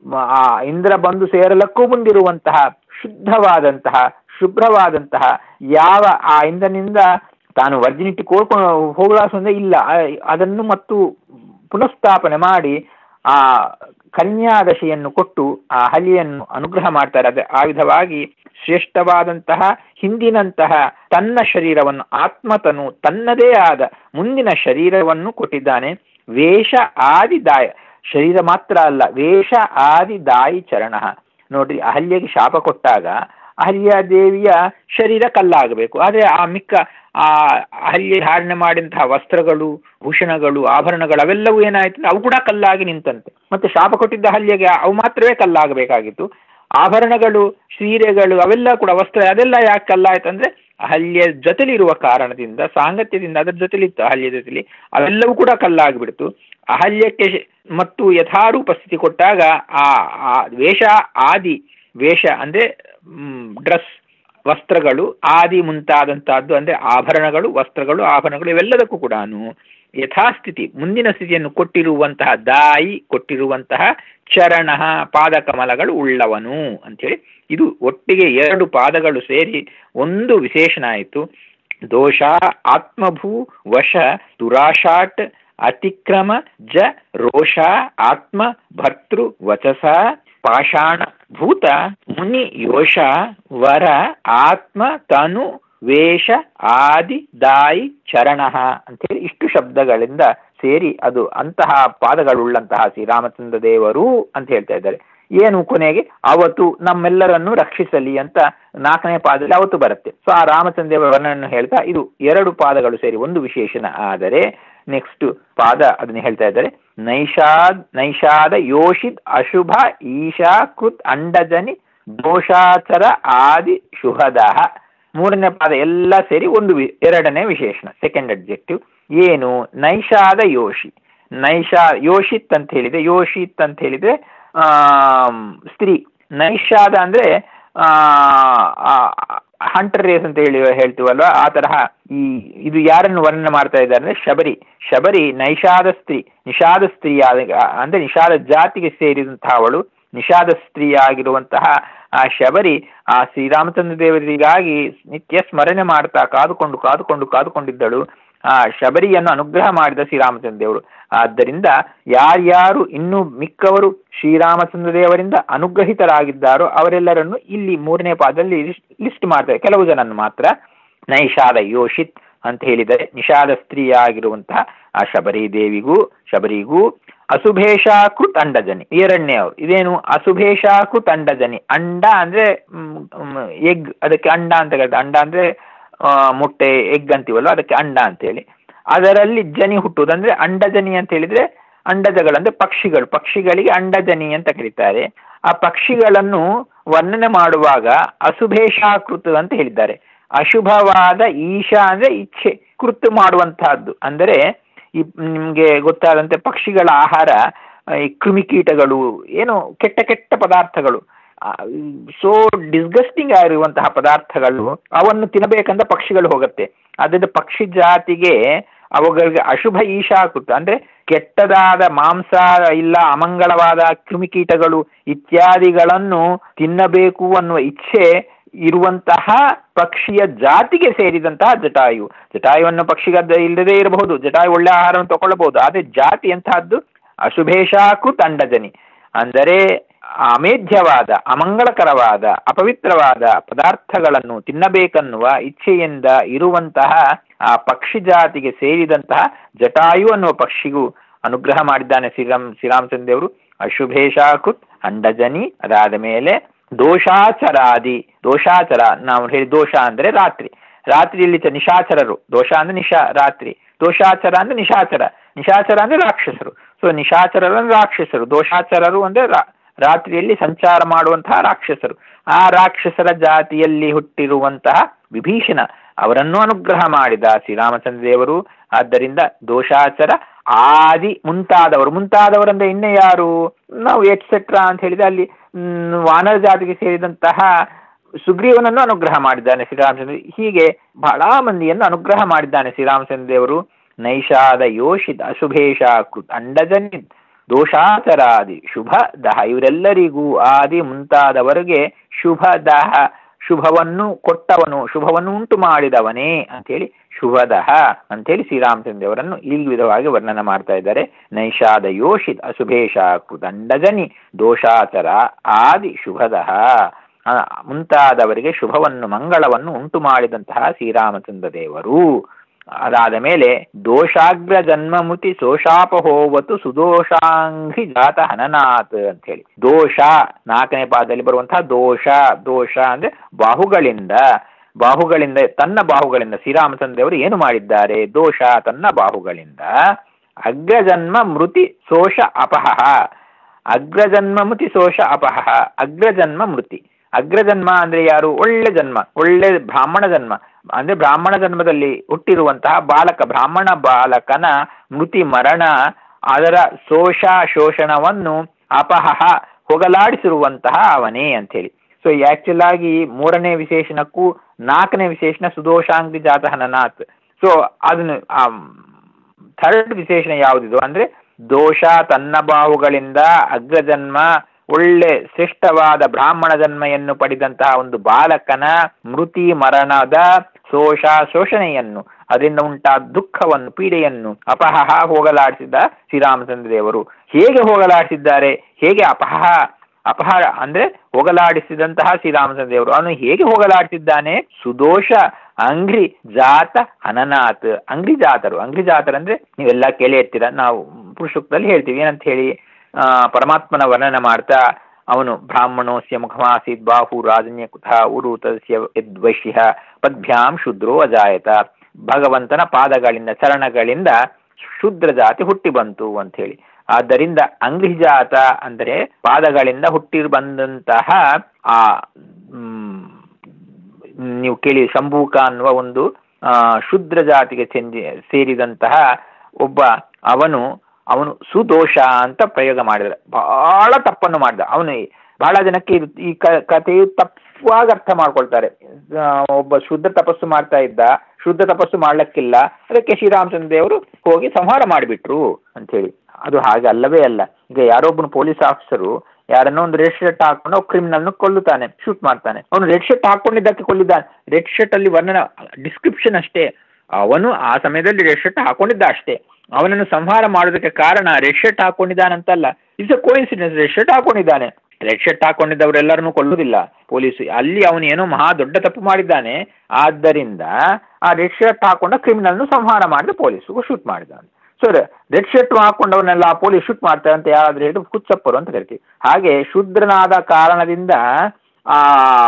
ಆ ಇಂದ್ರ ಬಂದು ಸೇರಲಕ್ಕೂ ಮುಂದಿರುವಂತಹ ಶುದ್ಧವಾದಂತಹ ಶುಭ್ರವಾದಂತಹ, ಯಾವ ಆ ಇಂದ್ರನಿಂದ ತಾನು ವರ್ಜಿನಿಟಿ ಕೋರ್ಕೊಂಡು ಹೋಗಲಾಸಂದ್ರೆ ಇಲ್ಲ, ಅದನ್ನು ಮತ್ತು ಪುನಃಸ್ಥಾಪನೆ ಮಾಡಿ ಆ ಕನ್ಯಾದಶೆಯನ್ನು ಕೊಟ್ಟು ಆ ಅಹಲ್ಯೆಯನ್ನು ಅನುಗ್ರಹ ಮಾಡ್ತಾರೆ. ಅದೇ ಆ ವಿಧವಾಗಿ ಶ್ರೇಷ್ಠವಾದಂತಹ ಹಿಂದಿನಂತಹ ತನ್ನ ಶರೀರವನ್ನು ಆತ್ಮತನು ತನ್ನದೇ ಆದ ಮುಂದಿನ ಶರೀರವನ್ನು ಕೊಟ್ಟಿದ್ದಾನೆ. ವೇಷ ಆದಿ ದಾಯ, ಶರೀರ ಮಾತ್ರ ಅಲ್ಲ, ವೇಷ ಆದಿ ದಾಯಿ ಚರಣ. ನೋಡ್ರಿ, ಅಹಲ್ಯೆಗೆ ಶಾಪ ಕೊಟ್ಟಾಗ ಅಹಲ್ಯಾದೇವಿಯ ಶರೀರ ಕಲ್ಲಾಗಬೇಕು, ಆದರೆ ಆ ಮಿಕ್ಕ ಆ ಅಹಲ್ಯೆ ಧಾರಣೆ ಮಾಡಿದಂತಹ ವಸ್ತ್ರಗಳು, ಭೂಷಣಗಳು, ಆಭರಣಗಳು ಅವೆಲ್ಲವೂ ಏನಾಯ್ತು, ಅವು ಕೂಡ ಕಲ್ಲಾಗಿ ನಿಂತಂತೆ. ಮತ್ತೆ ಶಾಪ ಕೊಟ್ಟಿದ್ದ ಅಹಲ್ಯೆಗೆ ಅವು ಮಾತ್ರವೇ ಕಲ್ಲಾಗಬೇಕಾಗಿತ್ತು. ಆಭರಣಗಳು, ಸೀರೆಗಳು ಅವೆಲ್ಲ ಕೂಡ ವಸ್ತ್ರ ಅದೆಲ್ಲ ಯಾಕೆ ಕಲ್ಲಾಯ್ತು ಅಂದ್ರೆ ಅಹಲ್ಯ ಜೊತೆಲಿರುವ ಕಾರಣದಿಂದ, ಸಾಂಗತ್ಯದಿಂದ ಅದರ ಜೊತೆಲಿತ್ತು ಅಹಲ್ಯ ಜೊತೆಲಿ, ಅವೆಲ್ಲವೂ ಕೂಡ ಕಲ್ಲಾಗಿಬಿಡ್ತು. ಅಹಲ್ಯಕ್ಕೆ ಮತ್ತು ಯಥಾರೂಪ ಸ್ಥಿತಿ ಕೊಟ್ಟಾಗ ಆ ವೇಷ ಆದಿ, ವೇಷ ಅಂದ್ರೆ ಡ್ರೆಸ್, ವಸ್ತ್ರಗಳು, ಆದಿ ಮುಂತಾದಂತಹದ್ದು ಅಂದ್ರೆ ಆಭರಣಗಳು, ವಸ್ತ್ರಗಳು, ಆಭರಣಗಳು ಇವೆಲ್ಲದಕ್ಕೂ ಕೂಡ ಯಥಾಸ್ಥಿತಿ ಮುಂದಿನ ಸ್ಥಿತಿಯನ್ನು ಕೊಟ್ಟಿರುವಂತಹ ದಾಯಿ, ಕೊಟ್ಟಿರುವಂತಹ ಚರಣ ಪಾದಕಮಲಗಳು ಉಳ್ಳವನು ಅಂಥೇಳಿ, ಇದು ಒಟ್ಟಿಗೆ ಎರಡು ಪಾದಗಳು ಸೇರಿ ಒಂದು ವಿಶೇಷಣ ಆಯಿತು. ದೋಷ ಆತ್ಮಭೂ ವಶ ದುರಾಶಾಟ್ ಅತಿಕ್ರಮ ಜ ರೋಷ ಆತ್ಮ ಭರ್ತೃ ವಚಸ ಪಾಷಾಣ ಭೂತ ಮುನಿ ಯೋಷ ವರ ಆತ್ಮ ತನು ವೇಷ ಆದಿ ದಾಯಿ ಚರಣ ಅಂತೇಳಿ ಇಷ್ಟು ಶಬ್ದಗಳಿಂದ ಸೇರಿ ಅದು ಅಂತಹ ಪಾದಗಳುಳ್ಳಂತಹ ಶ್ರೀರಾಮಚಂದ್ರ ದೇವರು ಅಂತ ಹೇಳ್ತಾ ಇದ್ದಾರೆ. ಏನು ಕೊನೆಗೆ ಅವತ್ತು ನಮ್ಮೆಲ್ಲರನ್ನು ರಕ್ಷಿಸಲಿ ಅಂತ ನಾಲ್ಕನೇ ಪಾದದಲ್ಲಿ ಅವತ್ತು ಬರುತ್ತೆ. ಸೊ ಆ ರಾಮಚಂದ್ರ ದೇವರ ವರ್ಣನನ್ನು ಹೇಳ್ತಾ ಇದು ಎರಡು ಪಾದಗಳು ಸೇರಿ ಒಂದು ವಿಶೇಷಣ. ಆದರೆ ನೆಕ್ಸ್ಟ್ ಪಾದ ಅದನ್ನ ಹೇಳ್ತಾ ಇದ್ದಾರೆ, ನೈಷಾದ್ ನೈಷಾದ ಯೋಷಿತ್ ಅಶುಭ ಈಶಾ ಕೃತ್ ಅಂಡಜನಿ ದೋಷಾಚರ ಆದಿ ಶುಭದಃ. ಮೂರನೇ ಪಾದ ಎಲ್ಲ ಸೇರಿ ಒಂದು ಎರಡನೇ ವಿಶೇಷಣ, ಸೆಕೆಂಡ್ ಅಡ್ಜೆಕ್ಟಿವ್. ಏನು? ನೈಷಾದ ಯೋಷಿ, ನೈಷಾ ಯೋಷಿತ್ ಅಂತ ಹೇಳಿದ್ರೆ, ಯೋಷಿತ್ ಅಂತ ಹೇಳಿದ್ರೆ ಆ ಸ್ತ್ರೀ, ನೈಷಾದ ಅಂದ್ರೆ ಆ ಹಂಟರ್ ರೇಸ್ ಅಂತ ಹೇಳಿ ಹೇಳ್ತೀವಲ್ವಾ, ಆ ತರಹ ಈ ಇದು ಯಾರನ್ನು ವರ್ಣನೆ ಮಾಡ್ತಾ ಇದ್ದಾರೆ ಅಂದ್ರೆ ಶಬರಿ. ಶಬರಿ ನೈಷಾದ ಸ್ತ್ರೀ, ನಿಷಾದ ಸ್ತ್ರೀ ಅಂದ್ರೆ ನಿಷಾದ ಜಾತಿಗೆ ಸೇರಿದಂತಹ ಅವಳು, ನಿಷಾದ ಸ್ತ್ರೀ ಆಗಿರುವಂತಹ ಆ ಶಬರಿ ಆ ಶ್ರೀರಾಮಚಂದ್ರ ದೇವರಿಗಾಗಿ ನಿತ್ಯ ಸ್ಮರಣೆ ಮಾಡ್ತಾ ಕಾದುಕೊಂಡು ಕಾದುಕೊಂಡು ಕಾದುಕೊಂಡಿದ್ದಳು. ಆ ಶಬರಿಯನ್ನು ಅನುಗ್ರಹ ಮಾಡಿದ ಶ್ರೀರಾಮಚಂದ್ರ ದೇವರು. ಆದ್ದರಿಂದ ಯಾರ್ಯಾರು ಇನ್ನು ಮಿಕ್ಕವರು ಶ್ರೀರಾಮಚಂದ್ರ ದೇವರಿಂದ ಅನುಗ್ರಹಿತರಾಗಿದ್ದಾರೋ ಅವರೆಲ್ಲರನ್ನು ಇಲ್ಲಿ ಮೂರನೇ ಪಾದದಲ್ಲಿ ಲಿಸ್ಟ್ ಮಾಡ್ತಾರೆ, ಕೆಲವು ಜನನ್ನು ಮಾತ್ರ. ನೈಷಾದ ಯೋಷಿತ್ ಅಂತ ಹೇಳಿದರೆ ನಿಷಾದ ಸ್ತ್ರೀಯಾಗಿರುವಂತಹ ಆ ಶಬರಿ ದೇವಿಗೂ ಶಬರಿಗೂ ಅಸುಭೇಷಾಕೃತ್ ಅಂಡಜನಿ ಎರಡನೇ ಅವರು. ಇದೇನು ಅಸುಭೇಷಾಕೃತ್ ಅಂಡಜನಿ? ಅಂಡ ಅಂದ್ರೆ ಎಗ್, ಅದಕ್ಕೆ ಅಂಡ ಅಂತ ಹೇಳ್ತಾರೆ. ಅಂಡ ಅಂದ್ರೆ ಮೊಟ್ಟೆ, ಎಗ್ ಅಂತೀವಲ್ಲ, ಅದಕ್ಕೆ ಅಂಡ ಅಂತ ಹೇಳಿ. ಅದರಲ್ಲಿ ಜನಿ ಹುಟ್ಟುವುದಂದ್ರೆ ಅಂಡಜನಿ ಅಂತ ಹೇಳಿದ್ರೆ, ಅಂಡಜಗಳಂದ್ರೆ ಪಕ್ಷಿಗಳು, ಪಕ್ಷಿಗಳಿಗೆ ಅಂಡಜನಿ ಅಂತ ಕರೀತಾರೆ. ಆ ಪಕ್ಷಿಗಳನ್ನು ವರ್ಣನೆ ಮಾಡುವಾಗ ಅಸುಭೇಷಾಕೃತ್ ಅಂತ ಹೇಳಿದ್ದಾರೆ. ಅಶುಭವಾದ ಈಶಾ ಅಂದ್ರೆ ಇಚ್ಛೆ, ಕೃತ್ ಮಾಡುವಂತಹದ್ದು. ಅಂದರೆ ಈ ನಿಮ್ಗೆ ಗೊತ್ತಾದಂತೆ ಪಕ್ಷಿಗಳ ಆಹಾರ ಈ ಕ್ರಿಮಿಕೀಟಗಳು, ಏನು ಕೆಟ್ಟ ಕೆಟ್ಟ ಪದಾರ್ಥಗಳು, ಸೋ ಡಿಸ್ಗಸ್ಟಿಂಗ್ ಆಗಿರುವಂತಹ ಪದಾರ್ಥಗಳು, ಅವನ್ನು ತಿನ್ನಬೇಕಂದ್ರೆ ಪಕ್ಷಿಗಳು ಹೋಗುತ್ತೆ. ಅದರಿಂದ ಪಕ್ಷಿ ಜಾತಿಗೆ ಅವುಗಳಿಗೆ ಅಶುಭ ಈಶಾಕೃತ ಅಂದ್ರೆ ಕೆಟ್ಟದಾದ ಮಾಂಸ ಇಲ್ಲ ಅಮಂಗಳವಾದ ಕ್ರಿಮಿಕೀಟಗಳು ಇತ್ಯಾದಿಗಳನ್ನು ತಿನ್ನಬೇಕು ಅನ್ನುವ ಇಚ್ಛೆ ಇರುವಂತಹ ಪಕ್ಷಿಯ ಜಾತಿಗೆ ಸೇರಿದಂತಹ ಜಟಾಯು. ಜಟಾಯುವನ್ನು ಪಕ್ಷಿಗದ್ದ ಇಲ್ಲದೇ ಇರಬಹುದು, ಜಟಾಯು ಒಳ್ಳೆ ಆಹಾರವನ್ನು ತಗೊಳ್ಳಬಹುದು, ಆದರೆ ಜಾತಿ ಎಂತಹದ್ದು ಅಶುಭೇಷಾಕೃತ್ ಅಂಡಜನಿ. ಅಂದರೆ ಅಮೇಧ್ಯವಾದ, ಅಮಂಗಳಕರವಾದ, ಅಪವಿತ್ರವಾದ ಪದಾರ್ಥಗಳನ್ನು ತಿನ್ನಬೇಕನ್ನುವ ಇಚ್ಛೆಯಿಂದ ಇರುವಂತಹ ಆ ಪಕ್ಷಿ ಜಾತಿಗೆ ಸೇರಿದಂತಹ ಜಟಾಯು ಅನ್ನುವ ಪಕ್ಷಿಗೂ ಅನುಗ್ರಹ ಮಾಡಿದ್ದಾನೆ ಶ್ರೀರಾಮ್ ಶ್ರೀರಾಮಚಂದ್ರ ದೇವರು. ಅಶುಭೇಷಾಕೃತ್ ಅಂಡಜನಿ. ಅದಾದ ಮೇಲೆ ದೋಷಾಚರಾದಿ, ದೋಷಾಚರ, ನಾವು ಹೇಳಿ ದೋಷ ಅಂದ್ರೆ ರಾತ್ರಿ, ರಾತ್ರಿಯಲ್ಲಿ ನಿಶಾಚರರು, ದೋಷ ಅಂದ್ರೆ ನಿಶಾ ರಾತ್ರಿ, ದೋಷಾಚರ ಅಂದ್ರೆ ನಿಶಾಚರ, ನಿಶಾಚರ ಅಂದ್ರೆ ರಾಕ್ಷಸರು. ಸೊ ನಿಶಾಚರರು ಅಂದ್ರೆ ರಾಕ್ಷಸರು, ದೋಷಾಚರರು ಅಂದ್ರೆ ರಾತ್ರಿಯಲ್ಲಿ ಸಂಚಾರ ಮಾಡುವಂತಹ ರಾಕ್ಷಸರು. ಆ ರಾಕ್ಷಸರ ಜಾತಿಯಲ್ಲಿ ಹುಟ್ಟಿರುವಂತಹ ವಿಭೀಷಣ ಅವರನ್ನು ಅನುಗ್ರಹ ಮಾಡಿದ ಶ್ರೀರಾಮಚಂದ್ರ ದೇವರು. ಆದ್ದರಿಂದ ದೋಷಾಚರ ಆದಿ ಮುಂತಾದವರು, ಮುಂತಾದವರಂದ್ರೆ ಇನ್ನೇ ಯಾರು, ನಾವು ಎಟ್ಸೆಟ್ರಾ ಅಂತ ಹೇಳಿದ್ರೆ ಅಲ್ಲಿ ವಾನರ ಜಾತಿಗೆ ಸೇರಿದಂತಹ ಸುಗ್ರೀವನನ್ನು ಅನುಗ್ರಹ ಮಾಡಿದ್ದಾನೆ ಶ್ರೀರಾಮಚಂದ್ರ. ಹೀಗೆ ಬಹಳ ಮಂದಿಯನ್ನು ಅನುಗ್ರಹ ಮಾಡಿದ್ದಾನೆ ಶ್ರೀರಾಮಚಂದ್ರ ದೇವರು. ನೈಷಾದ ಯೋಷಿತ್ ಅಶುಭೇಶ ಕೃತ್ ಅಂಡಜನಿ ದೋಷಾಚರಾದಿ ಶುಭ ದಹ, ಇವರೆಲ್ಲರಿಗೂ ಆದಿ ಮುಂತಾದವರಿಗೆ ಶುಭ ದಹ, ಶುಭವನ್ನು ಕೊಟ್ಟವನು, ಶುಭವನ್ನು ಉಂಟು ಮಾಡಿದವನೇ ಅಂತೇಳಿ ಶುಭದಹ ಅಂತೇಳಿ ಶ್ರೀರಾಮಚಂದ್ರ ದೇವರನ್ನು ಈ ವಿಧವಾಗಿ ವರ್ಣನ ಮಾಡ್ತಾ ಇದ್ದಾರೆ. ನೈಷಾದ ಯೋಷಿತ್ ಅಶುಭೇಶ ಕೃದಂಡಜನಿ ದೋಷಾಚರ ಆದಿ ಶುಭದಹ, ಮುಂತಾದವರಿಗೆ ಶುಭವನ್ನು ಮಂಗಳವನ್ನು ಉಂಟು ಮಾಡಿದಂತಹ ಶ್ರೀರಾಮಚಂದ್ರ ದೇವರು. ಅದಾದ ಮೇಲೆ ದೋಷಾಗ್ರ ಜನ್ಮಮುತಿ ಶೋಷಾಪಹೋವತು ಸುದೋಷಾಂಘ್ರಿ ಜಾತ ಹನನಾಥ್ ಅಂತ ಹೇಳಿ, ದೋಷ ನಾಲ್ಕನೇ ಪಾದದಲ್ಲಿ ಬರುವಂತಹ ದೋಷ, ದೋಷ ಅಂದ್ರೆ ಬಾಹುಗಳಿಂದ, ಬಾಹುಗಳಿಂದ ತನ್ನ ಬಾಹುಗಳಿಂದ ಶ್ರೀರಾಮಚಂದ್ರ ದೇವರು ಏನು ಮಾಡಿದ್ದಾರೆ, ದೋಷ ತನ್ನ ಬಾಹುಗಳಿಂದ ಅಗ್ರಜನ್ಮ ಮೃತಿ ಶೋಷ ಅಪಹ, ಅಗ್ರಜನ್ಮ ಮೃತಿ ಶೋಷ ಅಪಹ, ಅಗ್ರಜನ್ಮ ಮೃತಿ, ಅಗ್ರಜನ್ಮ ಅಂದ್ರೆ ಯಾರು, ಒಳ್ಳೆ ಜನ್ಮ, ಒಳ್ಳೆ ಬ್ರಾಹ್ಮಣ ಜನ್ಮ ಅಂದ್ರೆ ಬ್ರಾಹ್ಮಣ ಜನ್ಮದಲ್ಲಿ ಹುಟ್ಟಿರುವಂತಹ ಬಾಲಕ, ಬ್ರಾಹ್ಮಣ ಬಾಲಕನ ಮೃತಿ ಮರಣ, ಅದರ ಶೋಷ ಶೋಷಣವನ್ನು ಅಪಹ ಹೋಗಲಾಡಿಸಿರುವಂತಹ ಅವನೇ ಅಂತ ಹೇಳಿ. ಸೊ ಆಕ್ಚುಲ್ ಆಗಿ ಮೂರನೇ ವಿಶೇಷಣಕ್ಕೂ ನಾಲ್ಕನೇ ವಿಶೇಷಣ ಸುದೋಷಾಂಗ್ರಿ ಜಾತ ಹನನಾಥ್. ಸೊ ಅದನ್ನು ಥರ್ಡ್ ವಿಶೇಷಣ ಯಾವುದಿದು ಅಂದ್ರೆ ದೋಷ ತನ್ನ ಬಾಹುಗಳಿಂದ ಅಗ್ರಜನ್ಮ, ಒಳ್ಳೆ ಶ್ರೇಷ್ಠವಾದ ಬ್ರಾಹ್ಮಣ ಜನ್ಮೆಯನ್ನು ಪಡೆದಂತಹ ಒಂದು ಬಾಲಕನ ಮೃತಿ ಮರಣದ ಶೋಷ ಶೋಷಣೆಯನ್ನು, ಅದರಿಂದ ಉಂಟಾದ ದುಃಖವನ್ನು ಪೀಡೆಯನ್ನು ಅಪಹ ಹೋಗಲಾಡಿಸಿದ ಶ್ರೀರಾಮಚಂದ್ರ ದೇವರು. ಹೇಗೆ ಹೋಗಲಾಡಿಸಿದ್ದಾರೆ, ಹೇಗೆ ಅಪಹ, ಅಪಹ ಅಂದ್ರೆ ಹೋಗಲಾಡಿಸಿದಂತಹ ಶ್ರೀರಾಮಚಂದ್ರ ದೇವರು ಅವನು ಹೇಗೆ ಹೋಗಲಾಡಿಸಿದ್ದಾನೆ, ಸುದೋಷ ಅಂಗ್ರಿ ಜಾತ ಹನನಾಥ್. ಅಂಗ್ರಿ ಜಾತರು, ಅಂಗ್ರಿ ಜಾತರು ಅಂದ್ರೆ ನೀವೆಲ್ಲ ಕೇಳಿ ಇರ್ತೀರ, ನಾವು ಪುರುಷೋಕ್ತದಲ್ಲಿ ಹೇಳ್ತೀವಿ ಏನಂತ ಹೇಳಿ, ಆ ಪರಮಾತ್ಮನ ವರ್ಣನೆ ಮಾಡ್ತಾ ಅವನು ಬ್ರಾಹ್ಮಣೋಸ್ಯ ಮುಖಮಾಸೀತ್ ಬಾಹು ರಾಜನ್ಯ ಕುಥ ಉರು ತಸ್ಯ ಯದ್ವೈಶ್ಯ ಪದ್ಭ್ಯಾಂ ಶೂದ್ರೋ ಅಜಾಯತ, ಭಗವಂತನ ಪಾದಗಳಿಂದ ಚರಣಗಳಿಂದ ಶೂದ್ರ ಜಾತಿ ಹುಟ್ಟಿ ಬಂತು ಅಂತ ಹೇಳಿ. ಆದ್ದರಿಂದ ಅಂಗ್ರಿಜಾತ ಅಂದರೆ ಪಾದಗಳಿಂದ ಹುಟ್ಟಿ ಬಂದಂತಹ ಆ ನೀವು ಕೇಳಿ ಶಂಭೂಕ ಅನ್ನುವ ಒಂದು ಆ ಶೂದ್ರ ಜಾತಿಗೆ ಚೆಂದಿ ಸೇರಿದಂತಹ ಒಬ್ಬ ಅವನು ಅವನು ಸುದೋಷ ಅಂತ ಪ್ರಯೋಗ ಮಾಡಿದ, ಬಹಳ ತಪ್ಪನ್ನು ಮಾಡಿದ ಅವನು. ಬಹಳ ಜನಕ್ಕೆ ಈ ಕಥೆಯು ತಪ್ಪಾಗಿ ಅರ್ಥ ಮಾಡ್ಕೊಳ್ತಾರೆ. ಒಬ್ಬ ಶುದ್ಧ ತಪಸ್ಸು ಮಾಡ್ತಾ ಇದ್ದ, ಶುದ್ಧ ತಪಸ್ಸು ಮಾಡ್ಲಿಕ್ಕಿಲ್ಲ, ಅದಕ್ಕೆ ಶ್ರೀರಾಮಚಂದ್ರ ದೇವರು ಹೋಗಿ ಸಂಹಾರ ಮಾಡಿಬಿಟ್ರು ಅಂತ ಹೇಳಿ. ಅದು ಹಾಗೆ ಅಲ್ಲವೇ ಅಲ್ಲ. ಈಗ ಯಾರೊಬ್ಬನು ಪೊಲೀಸ್ ಆಫೀಸರು ಯಾರನ್ನೋ ಒಂದು ರೆಡ್ ಶರ್ಟ್ ಹಾಕೊಂಡು ಕ್ರಿಮಿನಲ್ನ ಕೊಲ್ಲುತ್ತಾನೆ, ಶೂಟ್ ಮಾಡ್ತಾನೆ. ಅವನು ರೆಡ್ ಶರ್ಟ್ ಹಾಕೊಂಡಿದ್ದಕ್ಕೆ ಕೊಲ್ಲಿದ್ದಾನೆ. ರೆಡ್ ಶರ್ಟ್ ಅಲ್ಲಿ ವರ್ಣನ ಡಿಸ್ಕ್ರಿಪ್ಷನ್ ಅಷ್ಟೇ, ಅವನು ಆ ಸಮಯದಲ್ಲಿ ರೆಡ್ ಶರ್ಟ್ ಹಾಕೊಂಡಿದ್ದ ಅಷ್ಟೇ. ಅವನನ್ನು ಸಂಹಾರ ಮಾಡೋದಕ್ಕೆ ಕಾರಣ ರೆಡ್ ಶರ್ಟ್ ಹಾಕೊಂಡಿದ್ದಾನಂತಲ್ಲ, it's a coincidence, red shirt ಹಾಕೊಂಡಿದ್ದಾನೆ. ರೆಡ್ ಶರ್ಟ್ ಹಾಕೊಂಡಿದ್ದವರೆಲ್ಲರನ್ನೂ ಕೊಲ್ಲುವುದಿಲ್ಲ ಪೊಲೀಸು, ಅಲ್ಲಿ ಅವನು ಏನೋ ಮಹಾ ದೊಡ್ಡ ತಪ್ಪು ಮಾಡಿದ್ದಾನೆ. ಆದ್ದರಿಂದ ಆ ರೆಡ್ ಶರ್ಟ್ ಹಾಕೊಂಡ ಕ್ರಿಮಿನಲ್ನು ಸಂಹಾರ ಮಾಡಿದ ಪೊಲೀಸು ಶೂಟ್ ಮಾಡಿದ್ದಾನೆ. ಸೊ ರೆಡ್ ಶರ್ಟ್ ಹಾಕೊಂಡವನ್ನೆಲ್ಲ ಆ ಪೊಲೀಸ್ ಶೂಟ್ ಮಾಡ್ತಾರೆ ಅಂತ ಯಾರಾದ್ರೂ ಹೇಳಿ ಹುಚ್ಚಪ್ಪರು ಅಂತ ಕರಿತೀವಿ. ಹಾಗೆ ಶೂದ್ರನಾದ ಕಾರಣದಿಂದ ಆ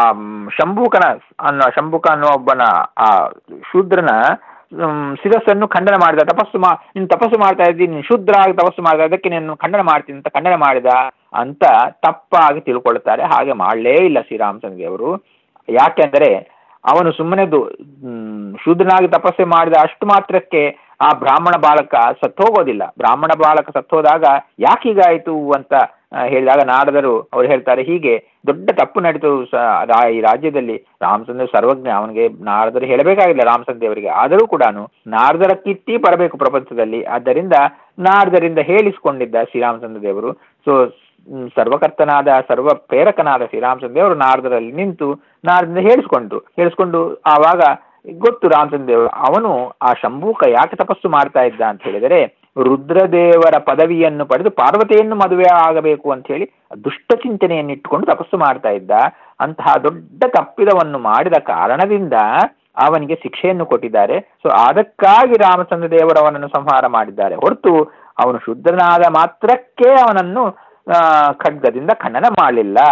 ಶಂಭೂಕನ ಅನ್ನೋ ಶಂಭೂಕ ಅನ್ನೋ ಒಬ್ಬನ ಆ ಶೂದ್ರನ ಶಿರಸ್ಸನ್ನು ಖಂಡನ ಮಾಡಿದ. ತಪಸ್ಸು ಮಾ ನೀನು ತಪಸ್ಸು ಮಾಡ್ತಾ ಇದ್ದೀನಿ, ನೀನು ಶೂದ್ರ ಆಗಿ ತಪಸ್ಸು ಮಾಡಿದ, ಅದಕ್ಕೆ ನೀನು ಖಂಡನ ಮಾಡ್ತೀನಿ ಅಂತ ಖಂಡನ ಮಾಡಿದ ಅಂತ ತಪ್ಪಾಗಿ ತಿಳ್ಕೊಳ್ತಾರೆ. ಹಾಗೆ ಮಾಡಲೇ ಇಲ್ಲ ಶ್ರೀರಾಮಚಂದ್ರ ದೇವರು. ಯಾಕೆಂದರೆ ಅವನು ಸುಮ್ಮನೆದು ಶೂದ್ರನಾಗಿ ತಪಸ್ಸೆ ಮಾಡಿದ ಅಷ್ಟು ಮಾತ್ರಕ್ಕೆ ಆ ಬ್ರಾಹ್ಮಣ ಬಾಲಕ ಸತ್ತೋಗೋದಿಲ್ಲ. ಬ್ರಾಹ್ಮಣ ಬಾಲಕ ಸತ್ತೋದಾಗ ಯಾಕೀಗಾಯಿತು ಅಂತ ಹೇಳಿದಾಗ ನಾರದರು ಅವ್ರು ಹೇಳ್ತಾರೆ, ಹೀಗೆ ದೊಡ್ಡ ತಪ್ಪು ನಡೀತು ಈ ರಾಜ್ಯದಲ್ಲಿ. ರಾಮಚಂದ್ರ ಸರ್ವಜ್ಞ, ಅವನಿಗೆ ನಾರದರು ಹೇಳಬೇಕಾಗಿಲ್ಲ ರಾಮಚಂದ್ರ ದೇವರಿಗೆ, ಆದರೂ ಕೂಡ ನಾರದರ ಕೀರ್ತಿ ಬರಬೇಕು ಪ್ರಪಂಚದಲ್ಲಿ. ಆದ್ದರಿಂದ ನಾರದರಿಂದ ಹೇಳಿಸಿಕೊಂಡಿದ್ದ ಶ್ರೀರಾಮಚಂದ್ರ ದೇವರು. ಸೊ ಸರ್ವಕರ್ತನಾದ ಸರ್ವ ಪ್ರೇರಕನಾದ ಶ್ರೀರಾಮಚಂದ್ರ ದೇವರು ನಾರದರಲ್ಲಿ ನಿಂತು ನಾರದಿಂದ ಹೇಳಿಸ್ಕೊಂಡ್ರು. ಹೇಳಿಸ್ಕೊಂಡು ಆವಾಗ ಗೊತ್ತು ರಾಮಚಂದ್ರ ದೇವರು ಅವನು ಆ ಶಂಭೂಕ ಯಾಕೆ ತಪಸ್ಸು ಮಾಡ್ತಾ ಇದ್ದ ಅಂತ ಹೇಳಿದರೆ, ರುದ್ರದೇವರ ಪದವಿಯನ್ನು ಪಡೆದು ಪಾರ್ವತಿಯನ್ನು ಮದುವೆ ಆಗಬೇಕು ಅಂತ ಹೇಳಿ ದುಷ್ಟ ಚಿಂತನೆಯನ್ನು ಇಟ್ಟುಕೊಂಡು ತಪಸ್ಸು ಮಾಡ್ತಾ ಇದ್ದ. ಅಂತಹ ದೊಡ್ಡ ತಪ್ಪಿದವನ್ನು ಮಾಡಿದ ಕಾರಣದಿಂದ ಅವನಿಗೆ ಶಿಕ್ಷೆಯನ್ನು ಕೊಟ್ಟಿದ್ದಾರೆ. ಸೊ ಅದಕ್ಕಾಗಿ ರಾಮಚಂದ್ರ ದೇವರು ಅವನನ್ನು ಸಂಹಾರ ಮಾಡಿದ್ದಾರೆ ಹೊರತು ಅವನು ಶುದ್ಧನಾದ ಮಾತ್ರಕ್ಕೆ ಅವನನ್ನು ಆ ಖಡ್ಗದಿಂದ ಖಂಡನ ಮಾಡಲಿಲ್ಲ.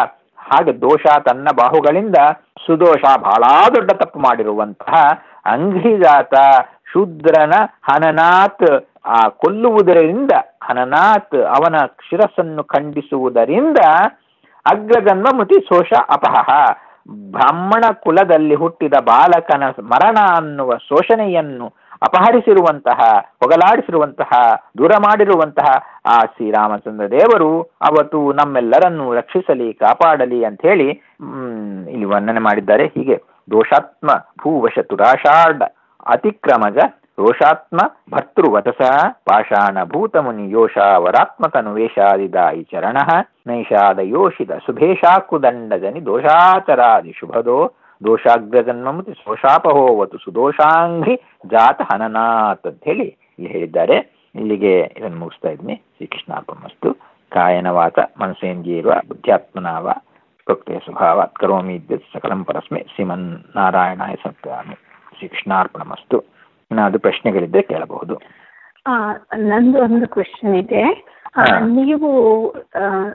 ಹಾಗೆ ದೋಷ ತನ್ನ ಬಾಹುಗಳಿಂದ ಸುದೋಷ ಬಹಳ ದೊಡ್ಡ ತಪ್ಪು ಮಾಡಿರುವಂತಹ ಅಂಘ್ರಿಜಾತ ಶೂದ್ರನ ಹನನಾಥ್ ಆ ಕೊಲ್ಲುವುದರಿಂದ, ಹನನಾಥ್ ಅವನ ಶಿರಸ್ಸನ್ನು ಖಂಡಿಸುವುದರಿಂದ ಅಗ್ರಜನ್ಮ ಮೃತಿ ಶೋಷ ಅಪಹಃ, ಬ್ರಾಹ್ಮಣ ಕುಲದಲ್ಲಿ ಹುಟ್ಟಿದ ಬಾಲಕನ ಮರಣ ಅನ್ನುವ ಶೋಷಣೆಯನ್ನು ಅಪಹರಿಸಿರುವಂತಹ, ಹೊಗಲಾಡಿಸಿರುವಂತಹ, ದೂರ ಮಾಡಿರುವಂತಹ ಆ ಶ್ರೀರಾಮಚಂದ್ರ ದೇವರು ಅವತ್ತು ನಮ್ಮೆಲ್ಲರನ್ನು ರಕ್ಷಿಸಲಿ, ಕಾಪಾಡಲಿ ಅಂತ ಹೇಳಿ ಹ್ಮ್ ಇಲ್ಲಿ ವರ್ಣನೆ ಮಾಡಿದ್ದಾರೆ. ಹೀಗೆ ದೋಷಾತ್ಮ ಭೂವಶ ತುರಾಷಾಢ ಅತಿಕ್ರಮಜ ರೋಷಾತ್ಮ ಭರ್ತೃವತಸ ಪಾಷಾಣ ಭೂತಮುನಿ ಯೋಷಾವರಾತ್ಮಕನು ವೇಷಾದಿದಾಯಿ ಚರಣ ನೈಷಾದ ಯೋಷಿತ ಶುಭೇಶಾಕುದಂಡ ಜನಿ ದೋಷಾಚರಾದಿ ಶುಭದೋ ದೋಷಾಗ್ರಜನ್ಮಮುತಿ ಶೋಷಾಪಹೋವತು ಸುದೋಷಾಂಘ್ರಿ ಜಾತ ಹನನಾಥ್ ಅಂತ ಹೇಳಿ ಇಲ್ಲಿ ಹೇಳಿದ್ದಾರೆ. ಇಲ್ಲಿಗೆ ಇದನ್ನು ಮುಗಿಸ್ತಾ ಇದ್ದೀನಿ. ಶ್ರೀಕೃಷ್ಣಾರ್ಪಣಮಸ್ತು. ಕಾಯನ ವಾಚ ಮನಸೇಂದ್ರಿಯರ್ವ ಬುದ್ಧ್ಯಾತ್ಮನಾವ ಪ್ರಕೃತಿಯ ಸ್ವಭಾವಾತ್ ಕರೋಮಿ ಇದ್ಯತ್ ಸಕಲಂ ಪರಸ್ಮೈ ಶ್ರೀಮನ್ ನಾರಾಯಣಾಯ ಸಮರ್ಪಯಾಮಿ. ಶ್ರೀಕೃಷ್ಣಾರ್ಪಣಮಸ್ತು. ಏನಾದರೂ ಪ್ರಶ್ನೆಗಳಿದ್ದರೆ ಕೇಳಬಹುದು. ನಂದು ಒಂದು ಕ್ವೆಶ್ಚನ್ ಇದೆ. ನೀವು